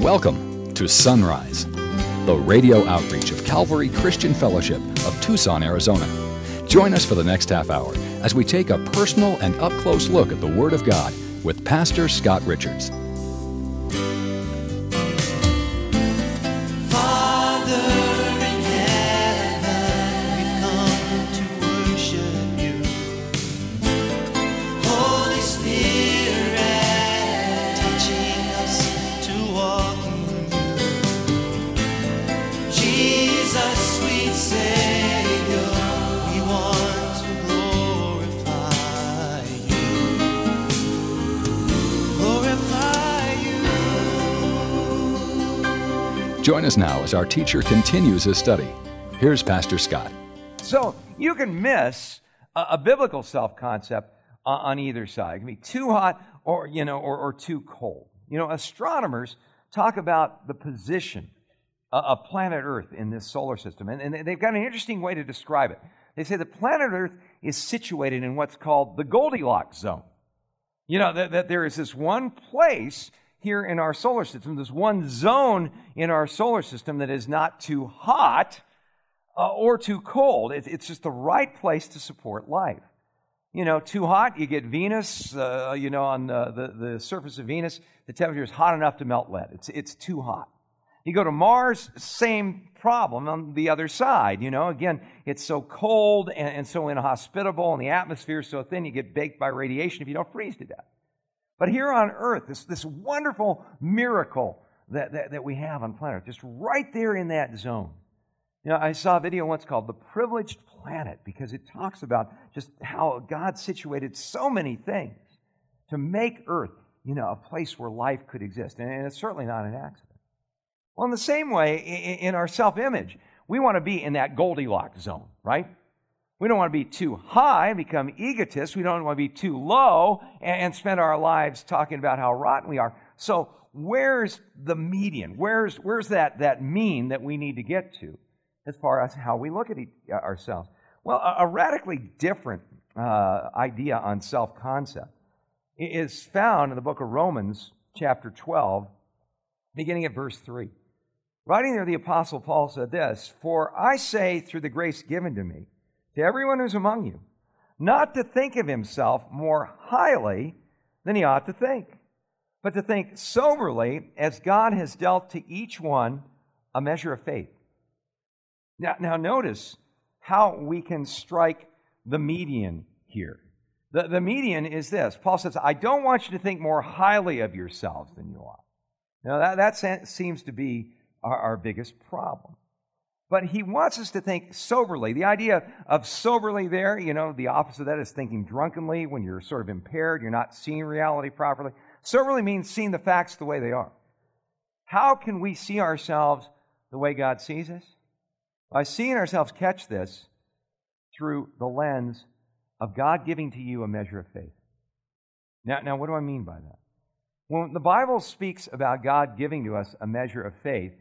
Welcome to Sunrise, the radio outreach of Calvary Christian Fellowship of Tucson, Arizona. Join us for the next half hour as we take a personal and up-close look at the Word of God with Pastor Scott Richards. Join us now as our teacher continues his study. Here's Pastor Scott. So you can miss a biblical self-concept on either side. It can be too hot or too cold. You know, astronomers talk about the position of planet Earth in this solar system, and they've got an interesting way to describe it. They say that planet Earth is situated in what's called the Goldilocks zone. You know, that there is this one place here in our solar system, there's one zone in our solar system that is not too hot or too cold. It's just the right place to support life. You know, too hot, you get Venus, on the surface of Venus, the temperature is hot enough to melt lead. It's too hot. You go to Mars, same problem on the other side. You know, again, it's so cold and so inhospitable, and the atmosphere is so thin, you get baked by radiation if you don't freeze to death. But here on Earth, this wonderful miracle that we have on planet Earth, just right there in that zone. You know, I saw a video once called The Privileged Planet, because it talks about just how God situated so many things to make Earth, you know, a place where life could exist. And it's certainly not an accident. Well, in the same way, in our self-image, we want to be in that Goldilocks zone, right? We don't want to be too high and become egotists. We don't want to be too low and spend our lives talking about how rotten we are. So where's the median? Where's that mean that we need to get to as far as how we look at ourselves? Well, a radically different idea on self-concept is found in the book of Romans, chapter 12, beginning at verse 3. Writing there, the Apostle Paul said this, "For I say through the grace given to me, to everyone who's among you, not to think of himself more highly than he ought to think, but to think soberly as God has dealt to each one a measure of faith." Now notice how we can strike the median here. The median is this. Paul says, I don't want you to think more highly of yourselves than you ought. Now that seems to be our biggest problem. But he wants us to think soberly. The idea of soberly there, you know, the opposite of that is thinking drunkenly when you're sort of impaired, you're not seeing reality properly. Soberly means seeing the facts the way they are. How can we see ourselves the way God sees us? By seeing ourselves, catch this, through the lens of God giving to you a measure of faith. Now, what do I mean by that? When the Bible speaks about God giving to us a measure of faith,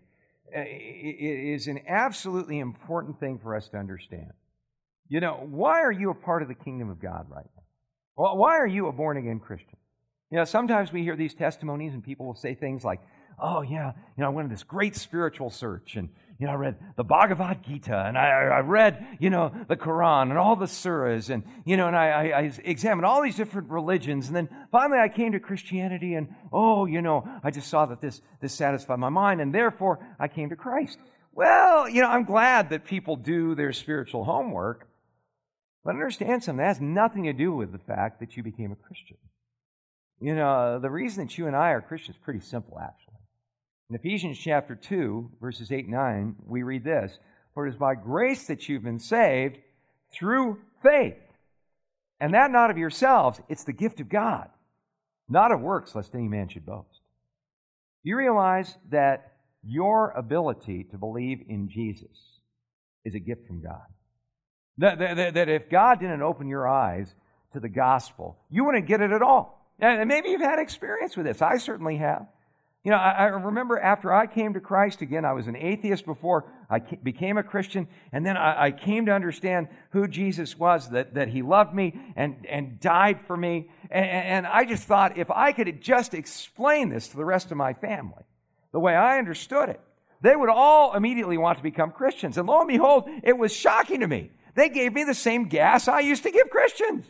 it is an absolutely important thing for us to understand. You know, why are you a part of the kingdom of God right now? Well, why are you a born-again Christian? You know, sometimes we hear these testimonies and people will say things like, oh, yeah, you know, I went on this great spiritual search and, you know, I read the Bhagavad Gita and I read, you know, the Quran and all the surahs and, you know, and I examined all these different religions and then finally I came to Christianity and, oh, you know, I just saw that this satisfied my mind and therefore I came to Christ. Well, you know, I'm glad that people do their spiritual homework, but understand something, that has nothing to do with the fact that you became a Christian. You know, the reason that you and I are Christians is pretty simple, actually. In Ephesians chapter 2, verses 8 and 9, we read this, "For it is by grace that you've been saved through faith, and that not of yourselves, it's the gift of God, not of works, lest any man should boast." Do you realize that your ability to believe in Jesus is a gift from God? That if God didn't open your eyes to the gospel, you wouldn't get it at all. And maybe you've had experience with this. I certainly have. You know, I remember after I came to Christ, again, I was an atheist before I became a Christian, and then I came to understand who Jesus was, that He loved me and died for me. And I just thought if I could just explain this to the rest of my family, the way I understood it, they would all immediately want to become Christians. And lo and behold, it was shocking to me. They gave me the same gas I used to give Christians.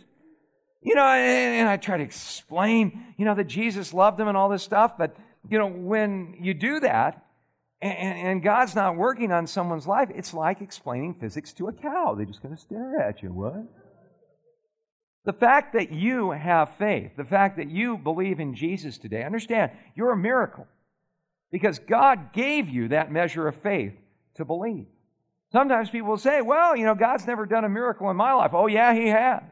And I try to explain, that Jesus loved them and all this stuff. But, when you do that, and God's not working on someone's life, it's like explaining physics to a cow. They just kind of stare at you. What? The fact that you have faith, the fact that you believe in Jesus today, understand, you're a miracle. Because God gave you that measure of faith to believe. Sometimes people will say, well, God's never done a miracle in my life. Oh, yeah, He has.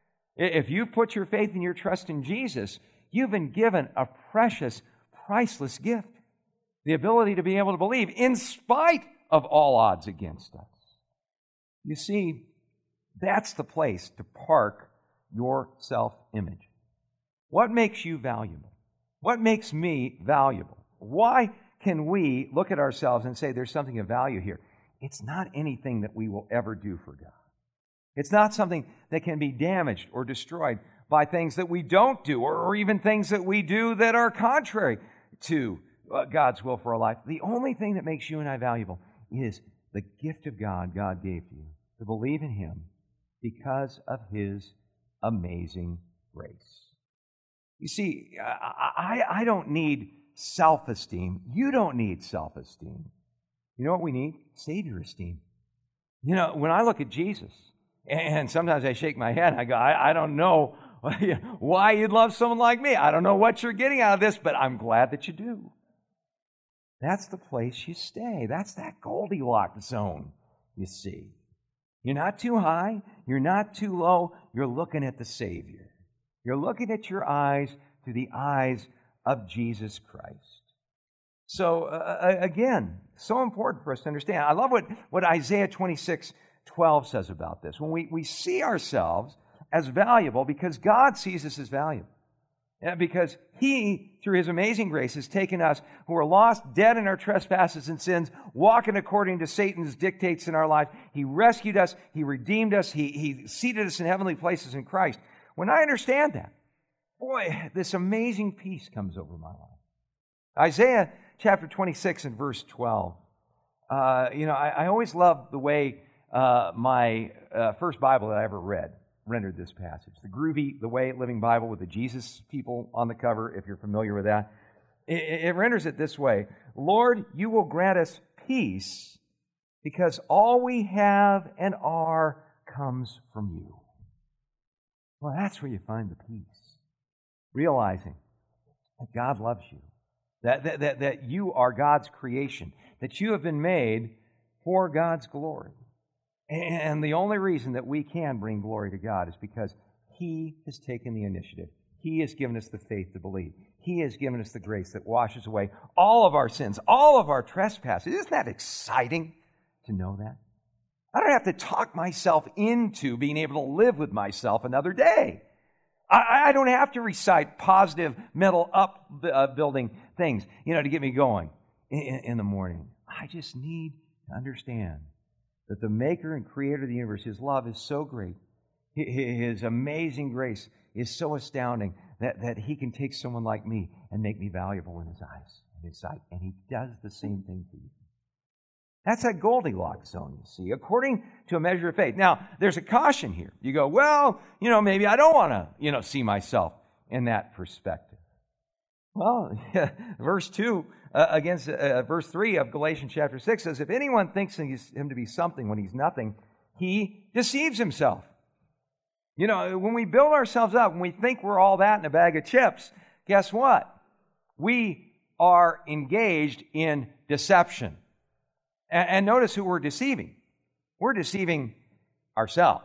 If you put your faith and your trust in Jesus, you've been given a precious, priceless gift. The ability to be able to believe in spite of all odds against us. You see, that's the place to park your self-image. What makes you valuable? What makes me valuable? Why can we look at ourselves and say there's something of value here? It's not anything that we will ever do for God. It's not something that can be damaged or destroyed by things that we don't do or even things that we do that are contrary to God's will for our life. The only thing that makes you and I valuable is the gift of God gave to you, to believe in Him because of His amazing grace. You see, I don't need self-esteem. You don't need self-esteem. You know what we need? Savior esteem. When I look at Jesus, and sometimes I shake my head, I go, I don't know why you'd love someone like me. I don't know what you're getting out of this, but I'm glad that you do. That's the place you stay. That's that Goldilocks zone, you see. You're not too high. You're not too low. You're looking at the Savior. You're looking at your eyes through the eyes of Jesus Christ. So, again, so important for us to understand. I love what Isaiah 26:12 says about this. When we see ourselves as valuable because God sees us as valuable. Because He, through His amazing grace, has taken us who are lost, dead in our trespasses and sins, walking according to Satan's dictates in our life. He rescued us. He redeemed us. He seated us in heavenly places in Christ. When I understand that, boy, this amazing peace comes over my life. Isaiah chapter 26 and verse 12. I always loved the way my first Bible that I ever read rendered this passage. The groovy, the Way Living Bible with the Jesus people on the cover, if you're familiar with that. It renders it this way: Lord, you will grant us peace because all we have and are comes from you. Well, that's where you find the peace. Realizing that God loves you, that you are God's creation, that you have been made for God's glory. And the only reason that we can bring glory to God is because He has taken the initiative. He has given us the faith to believe. He has given us the grace that washes away all of our sins, all of our trespasses. Isn't that exciting to know that? I don't have to talk myself into being able to live with myself another day. I don't have to recite positive mental upbuilding things, to get me going in the morning. I just need to understand that the Maker and Creator of the universe, His love is so great. His amazing grace is so astounding that He can take someone like me and make me valuable in His eyes, in His sight. And He does the same thing for you. That's that Goldilocks zone, you see, according to a measure of faith. Now, there's a caution here. You go, well, maybe I don't want to, see myself in that perspective. Well, verse 2 against verse 3 of Galatians chapter 6 says, if anyone thinks him to be something when he's nothing, he deceives himself. When we build ourselves up, when we think we're all that in a bag of chips, guess what? We are engaged in deception. And notice who we're deceiving. We're deceiving ourselves.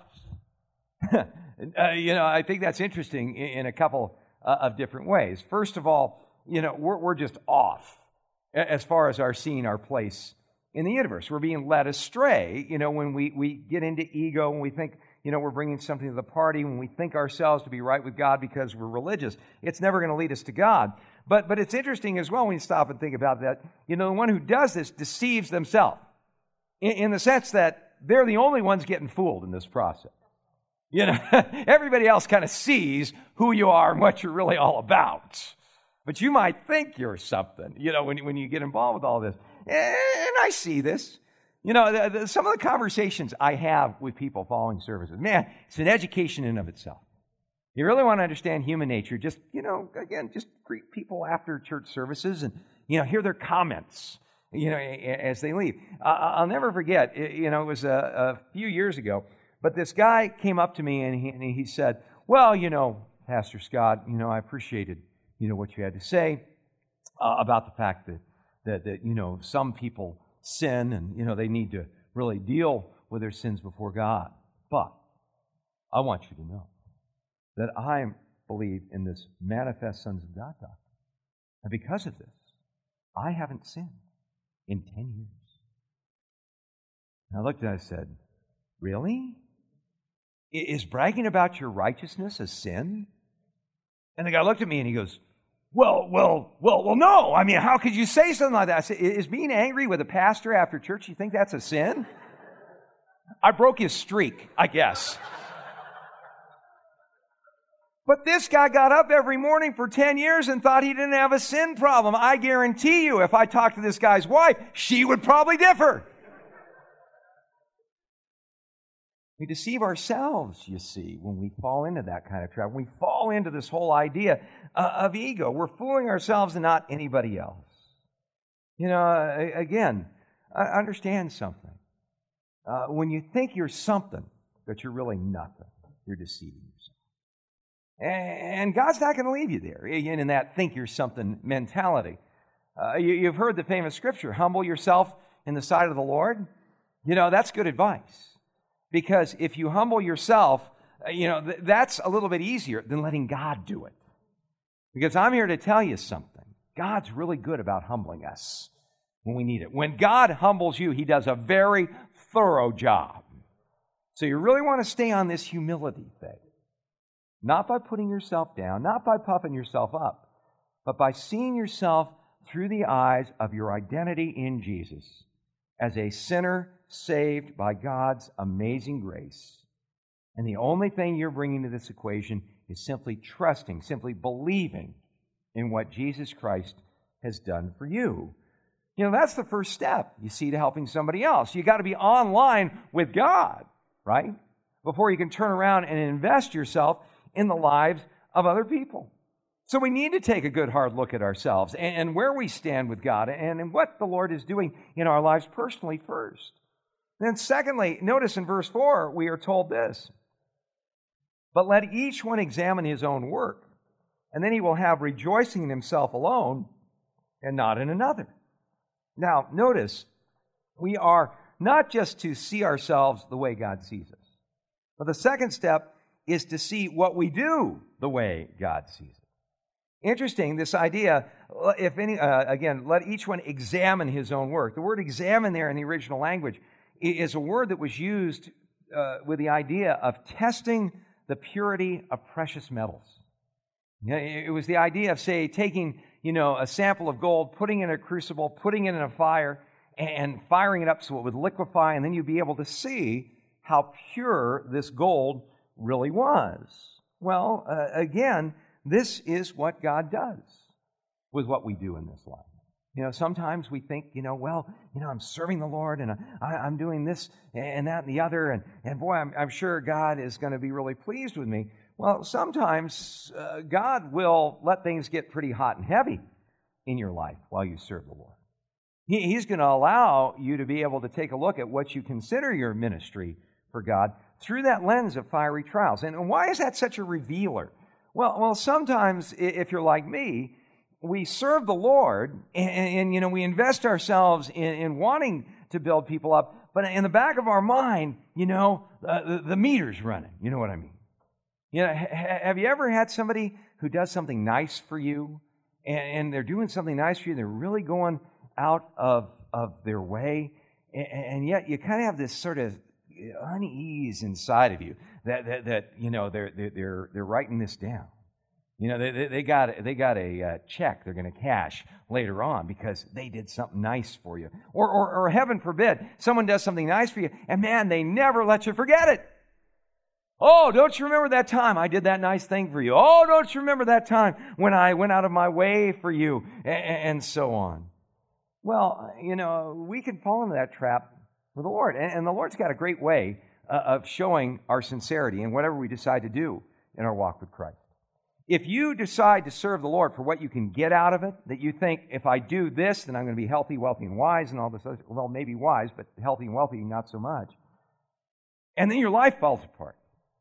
I think that's interesting in a couple of different ways. First of all, we're just off as far as our seeing our place in the universe. We're being led astray, when we get into ego, when we think, we're bringing something to the party, when we think ourselves to be right with God because we're religious. It's never going to lead us to God. But it's interesting as well when you stop and think about that. The one who does this deceives themselves in the sense that they're the only ones getting fooled in this process. Everybody else kind of sees who you are and what you're really all about. But you might think you're something, when you get involved with all this. And I see this. Some of the conversations I have with people following services, man, it's an education in and of itself. You really want to understand human nature, just greet people after church services and, hear their comments, as they leave. I'll never forget, it was a few years ago, but this guy came up to me and he said, well, Pastor Scott, I appreciated, what you had to say about the fact that some people sin and, they need to really deal with their sins before God. But I want you to know that I believe in this manifest sons of God doctrine. And because of this, I haven't sinned in 10 years. And I looked and I said, really? Is bragging about your righteousness a sin? And the guy looked at me and he goes, well, no. I mean, how could you say something like that? I said, is being angry with a pastor after church, you think that's a sin? I broke his streak, I guess. But this guy got up every morning for 10 years and thought he didn't have a sin problem. I guarantee you, if I talked to this guy's wife, she would probably differ. We deceive ourselves, you see, when we fall into that kind of trap. We fall into this whole idea of ego. We're fooling ourselves and not anybody else. Again, understand something. When you think you're something, but you're really nothing, you're deceiving yourself. And God's not going to leave you there, in that think you're something mentality. You've heard the famous scripture, humble yourself in the sight of the Lord. That's good advice. Because if you humble yourself, that's a little bit easier than letting God do it. Because I'm here to tell you something. God's really good about humbling us when we need it. When God humbles you, He does a very thorough job. So you really want to stay on this humility thing. Not by putting yourself down, not by puffing yourself up, but by seeing yourself through the eyes of your identity in Jesus as a sinner saved by God's amazing grace. And the only thing you're bringing to this equation is simply trusting, simply believing in what Jesus Christ has done for you. That's the first step, you see, to helping somebody else. You got to be online with God, right? Before you can turn around and invest yourself in the lives of other people. So we need to take a good hard look at ourselves and where we stand with God and what the Lord is doing in our lives personally first. Then secondly, notice in verse 4, we are told this, but let each one examine his own work, and then he will have rejoicing in himself alone and not in another. Now, notice, we are not just to see ourselves the way God sees us, but the second step is to see what we do the way God sees it. Interesting, this idea, again, let each one examine his own work. The word examine there in the original language is a word that was used with the idea of testing the purity of precious metals. It was the idea of, say, taking, a sample of gold, putting it in a crucible, putting it in a fire, and firing it up so it would liquefy, and then you'd be able to see how pure this gold really was. Well, again, this is what God does with what we do in this life. Sometimes we think, I'm serving the Lord and I'm doing this and that and the other, and boy, I'm sure God is going to be really pleased with me. Well, sometimes God will let things get pretty hot and heavy in your life while you serve the Lord. He's going to allow you to be able to take a look at what you consider your ministry for God through that lens of fiery trials. And why is that such a revealer? Well, sometimes if you're like me, we serve the Lord and we invest ourselves in wanting to build people up, but in the back of our mind, the meter's running. You know what I mean? Have you ever had somebody who does something nice for you and they're doing something nice for you, they're really going out of their way, and yet you kind of have this sort of unease inside of you that they're writing this down. They got a check they're going to cash later on because they did something nice for you. Or heaven forbid, someone does something nice for you, and man, they never let you forget it. Oh, don't you remember that time I did that nice thing for you? Oh, don't you remember that time when I went out of my way for you? And so on. Well, we can fall into that trap with the Lord. And the Lord's got a great way of showing our sincerity in whatever we decide to do in our walk with Christ. If you decide to serve the Lord for what you can get out of it, that you think, if I do this, then I'm going to be healthy, wealthy, and wise, and all this other, well, maybe wise, but healthy and wealthy, not so much. And then your life falls apart.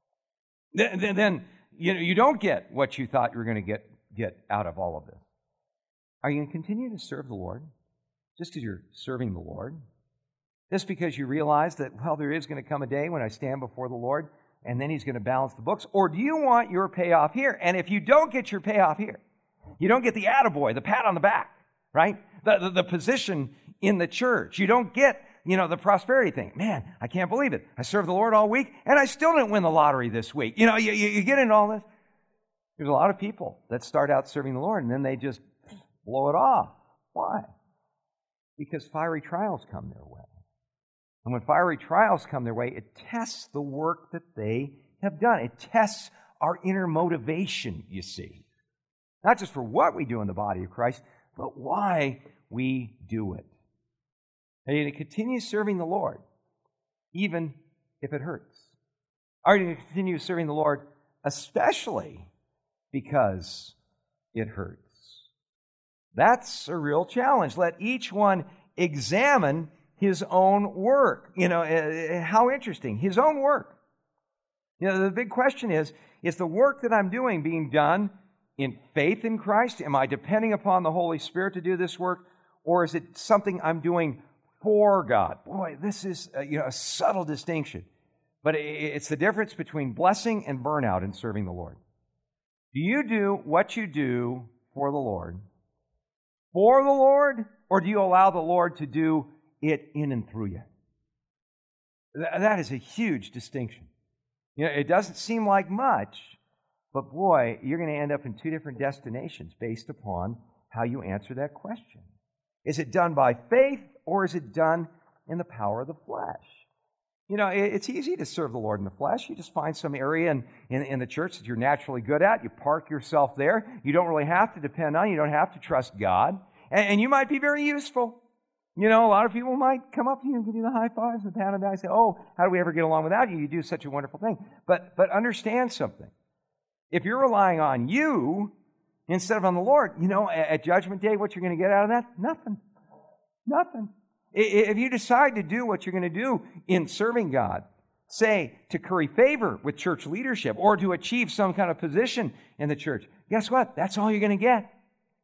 Then you don't get what you thought you were going to get out of all of this. Are you going to continue to serve the Lord just because you're serving the Lord? Just because you realize that, well, there is going to come a day when I stand before the Lord and then He's going to balance the books? Or do you want your payoff here? And if you don't get your payoff here, you don't get the attaboy, the pat on the back, right? The position in the church. You don't get the prosperity thing. Man, I can't believe it. I served the Lord all week, and I still didn't win the lottery this week. You get into all this. There's a lot of people that start out serving the Lord, and then they just blow it off. Why? Because fiery trials come their way. And when fiery trials come their way, it tests the work that they have done. It tests our inner motivation, you see. Not just for what we do in the body of Christ, but why we do it. Are you going to continue serving the Lord, even if it hurts? Are you going to continue serving the Lord, especially because it hurts? That's a real challenge. Let each one examine his own work. How interesting. His own work. The big question is the work that I'm doing being done in faith in Christ? Am I depending upon the Holy Spirit to do this work? Or is it something I'm doing for God? Boy, this is a subtle distinction. But it's the difference between blessing and burnout in serving the Lord. Do you do what you do for the Lord? For the Lord? Or do you allow the Lord to do it in and through you? That is a huge distinction. It doesn't seem like much, but boy, you're going to end up in two different destinations based upon how you answer that question. Is it done by faith, or is it done in the power of the flesh? It's easy to serve the Lord in the flesh. You just find some area in the church that you're naturally good at. You park yourself there. You don't really have to depend on, you don't have to trust God. And you might be very useful. A lot of people might come up to you and give you the high fives and pat on the back and say, oh, how do we ever get along without you? You do such a wonderful thing. But understand something. If you're relying on you instead of on the Lord, at Judgment Day, what you're going to get out of that? Nothing. Nothing. If you decide to do what you're going to do in serving God, say to curry favor with church leadership or to achieve some kind of position in the church, guess what? That's all you're going to get.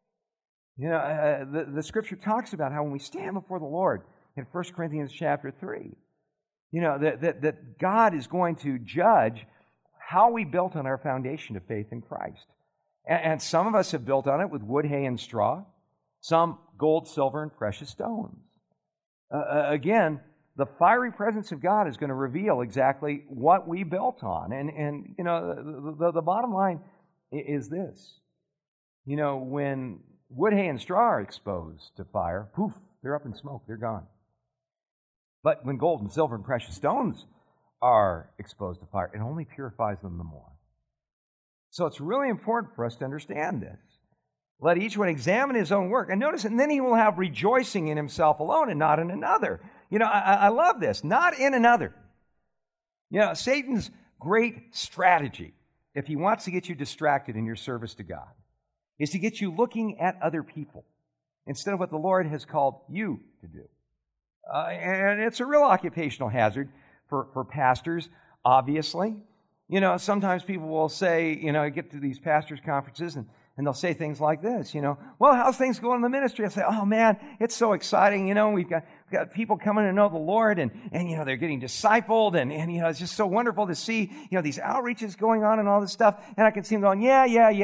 The Scripture talks about how when we stand before the Lord in 1 Corinthians chapter 3, that God is going to judge how we built on our foundation of faith in Christ. And some of us have built on it with wood, hay, and straw. Some gold, silver, and precious stones. Again, the fiery presence of God is going to reveal exactly what we built on. And the bottom line is this. When wood, hay, and straw are exposed to fire, poof, they're up in smoke, they're gone. But when gold and silver and precious stones are exposed to fire, it only purifies them the more. So it's really important for us to understand this. Let each one examine his own work. And notice, and then he will have rejoicing in himself alone and not in another. I love this. Not in another. Satan's great strategy, if he wants to get you distracted in your service to God, is to get you looking at other people instead of what the Lord has called you to do. And it's a real occupational hazard for pastors, obviously. Sometimes people will say, get to these pastors' conferences and they'll say things like this, well, how's things going in the ministry? I'll say, oh man, it's so exciting. We've got people coming to know the Lord and they're getting discipled and it's just so wonderful to see, these outreaches going on and all this stuff. And I can see them going, yeah.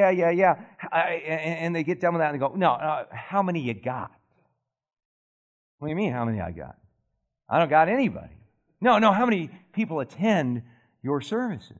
And they get done with that and they go, no, how many you got? What do you mean, how many I got? I don't got anybody. No, how many people attend your services?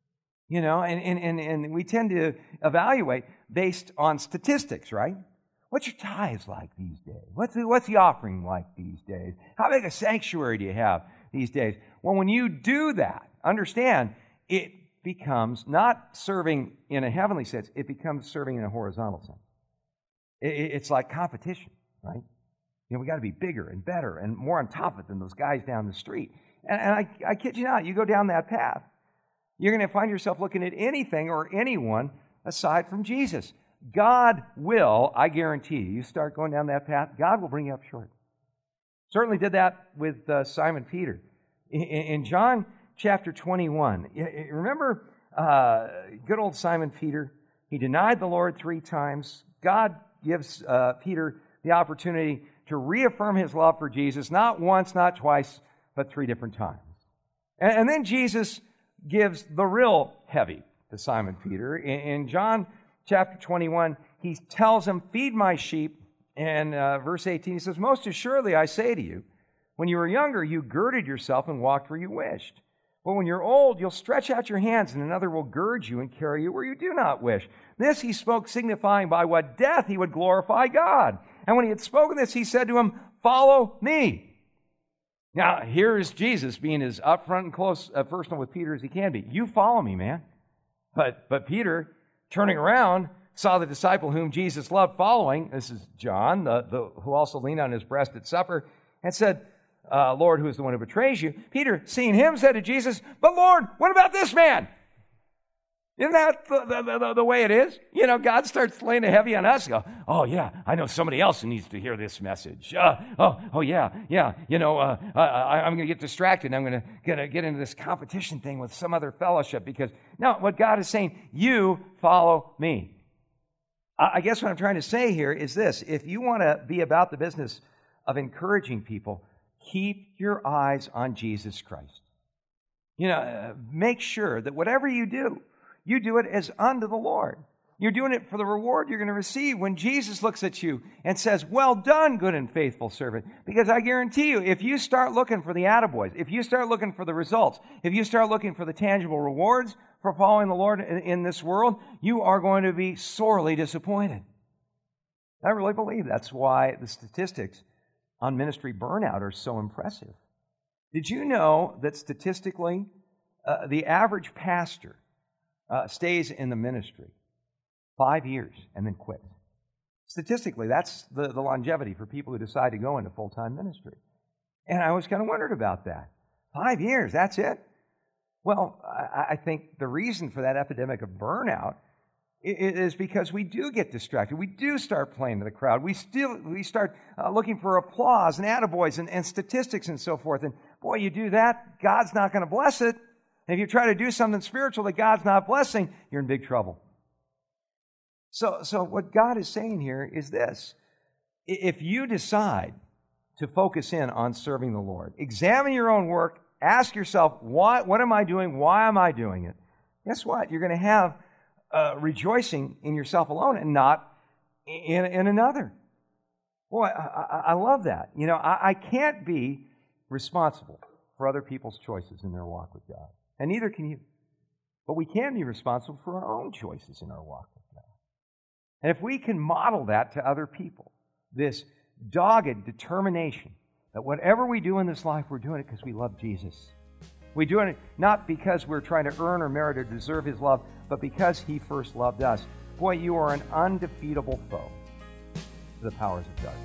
And we tend to evaluate based on statistics, right? What's your tithes like these days? What's the offering like these days? How big a sanctuary do you have these days? Well, when you do that, understand, it becomes not serving in a heavenly sense, it becomes serving in a horizontal sense. It's like competition, right? We got to be bigger and better and more on top of it than those guys down the street. And I kid you not, you go down that path, you're going to find yourself looking at anything or anyone aside from Jesus. God will, I guarantee you start going down that path, God will bring you up short. Certainly did that with Simon Peter. In John chapter 21, remember good old Simon Peter? He denied the Lord 3 times. God gives Peter the opportunity to reaffirm his love for Jesus, not once, not twice, but 3 different times. And then Jesus gives the real heavy to Simon Peter. In John chapter 21, he tells him, feed my sheep. And verse 18, he says, most assuredly I say to you, when you were younger, you girded yourself and walked where you wished. But when you're old, you'll stretch out your hands, and another will gird you and carry you where you do not wish. This he spoke, signifying by what death he would glorify God. And when he had spoken this, he said to him, follow me. Now, here is Jesus being as upfront and close, personal with Peter as he can be. You follow me, man. But Peter, turning around, saw the disciple whom Jesus loved following. This is John, who also leaned on his breast at supper, and said, Lord, who is the one who betrays you? Peter, seeing him, said to Jesus, but Lord, what about this man? Isn't that the way it is? God starts laying it heavy on us. Go, oh, yeah, I know somebody else who needs to hear this message. I'm going to get distracted. I'm going to get into this competition thing with some other fellowship because, no, what God is saying, you follow me. I guess what I'm trying to say here is this. If you want to be about the business of encouraging people, keep your eyes on Jesus Christ. Make sure that whatever you do it as unto the Lord. You're doing it for the reward you're going to receive when Jesus looks at you and says, well done, good and faithful servant. Because I guarantee you, if you start looking for the attaboys, if you start looking for the results, if you start looking for the tangible rewards for following the Lord in this world, you are going to be sorely disappointed. I really believe that's why the statistics on ministry burnout are so impressive. Did you know that statistically, the average pastor stays in the ministry 5 years and then quits? Statistically, that's the longevity for people who decide to go into full-time ministry. And I was kind of wondered about that. 5 years, that's it? Well, I think the reason for that epidemic of burnout is because we do get distracted. We do start playing to the crowd. We start looking for applause and attaboys and statistics and so forth. And boy, you do that, God's not going to bless it. And if you try to do something spiritual that God's not blessing, you're in big trouble. So what God is saying here is this. If you decide to focus in on serving the Lord, examine your own work, ask yourself, what am I doing? Why am I doing it? Guess what? You're going to have rejoicing in yourself alone and not in another. Boy, I love that. I can't be responsible for other people's choices in their walk with God. And neither can you. But we can be responsible for our own choices in our walk with God. And if we can model that to other people, this dogged determination that whatever we do in this life, we're doing it because we love Jesus. We're doing it not because we're trying to earn or merit or deserve His love, but because He first loved us. Boy, you are an undefeatable foe to the powers of darkness.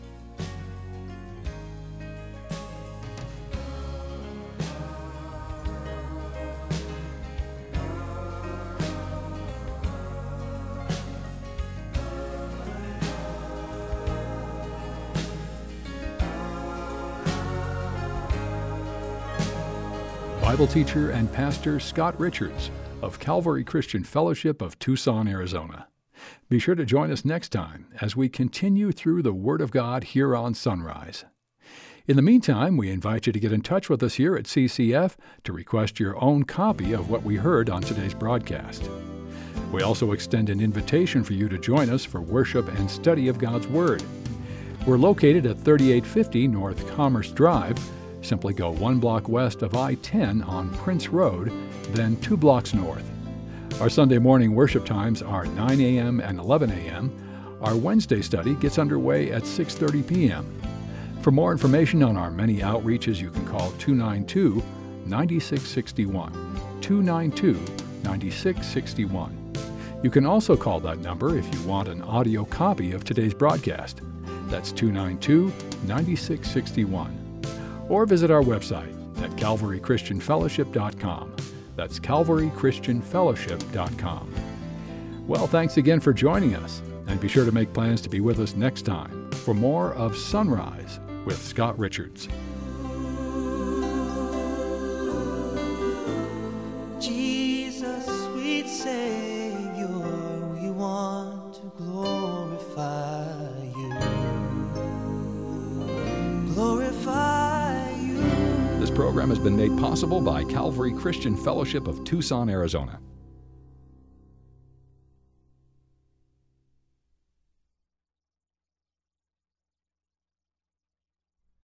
Bible teacher and pastor Scott Richards of Calvary Christian Fellowship of Tucson, Arizona. Be sure to join us next time as we continue through the Word of God here on Sunrise. In the meantime, we invite you to get in touch with us here at CCF to request your own copy of what we heard on today's broadcast. We also extend an invitation for you to join us for worship and study of God's Word. We're located at 3850 North Commerce Drive. Simply go 1 block west of I-10 on Prince Road, then 2 blocks north. Our Sunday morning worship times are 9 a.m. and 11 a.m. Our Wednesday study gets underway at 6:30 p.m. For more information on our many outreaches, you can call 292-9661, 292-9661. You can also call that number if you want an audio copy of today's broadcast. That's 292-9661. Or visit our website at calvarychristianfellowship.com. That's calvarychristianfellowship.com. Well, thanks again for joining us, and be sure to make plans to be with us next time for more of Sunrise with Scott Richards. Jesus, sweet Savior, we want to glorify you. Glorify you. This program has been made possible by Calvary Christian Fellowship of Tucson, Arizona.